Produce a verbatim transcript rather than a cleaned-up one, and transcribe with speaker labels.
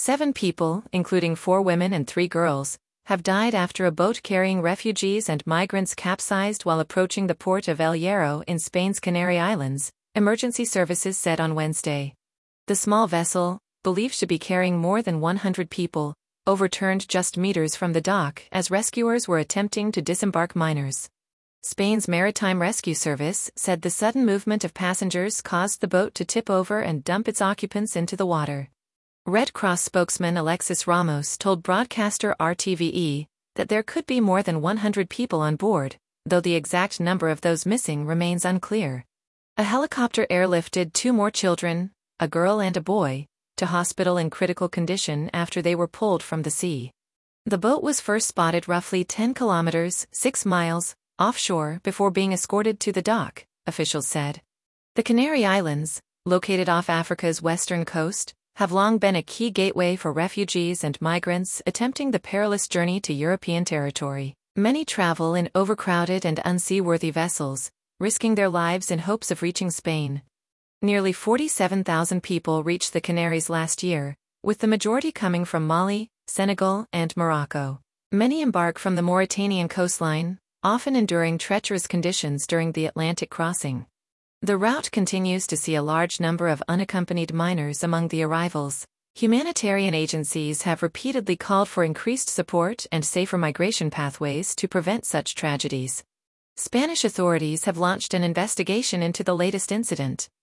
Speaker 1: Seven people, including four women and three girls, have died after a boat carrying refugees and migrants capsized while approaching the port of El Hierro in Spain's Canary Islands, emergency services said on Wednesday. The small vessel, believed to be carrying more than one hundred people, overturned just meters from the dock as rescuers were attempting to disembark miners. Spain's Maritime Rescue Service said the sudden movement of passengers caused the boat to tip over and dump its occupants into the water. Red Cross spokesman Alexis Ramos told broadcaster R T V E that there could be more than one hundred people on board, though the exact number of those missing remains unclear. A helicopter airlifted two more children, a girl and a boy, to hospital in critical condition after they were pulled from the sea. The boat was first spotted roughly ten kilometers, six miles, offshore before being escorted to the dock, officials said. The Canary Islands, located off Africa's western coast, have long been a key gateway for refugees and migrants attempting the perilous journey to European territory. Many travel in overcrowded and unseaworthy vessels, risking their lives in hopes of reaching Spain. Nearly forty-seven thousand people reached the Canaries last year, with the majority coming from Mali, Senegal, and Morocco. Many embark from the Mauritanian coastline, often enduring treacherous conditions during the Atlantic crossing. The route continues to see a large number of unaccompanied minors among the arrivals. Humanitarian agencies have repeatedly called for increased support and safer migration pathways to prevent such tragedies. Spanish authorities have launched an investigation into the latest incident,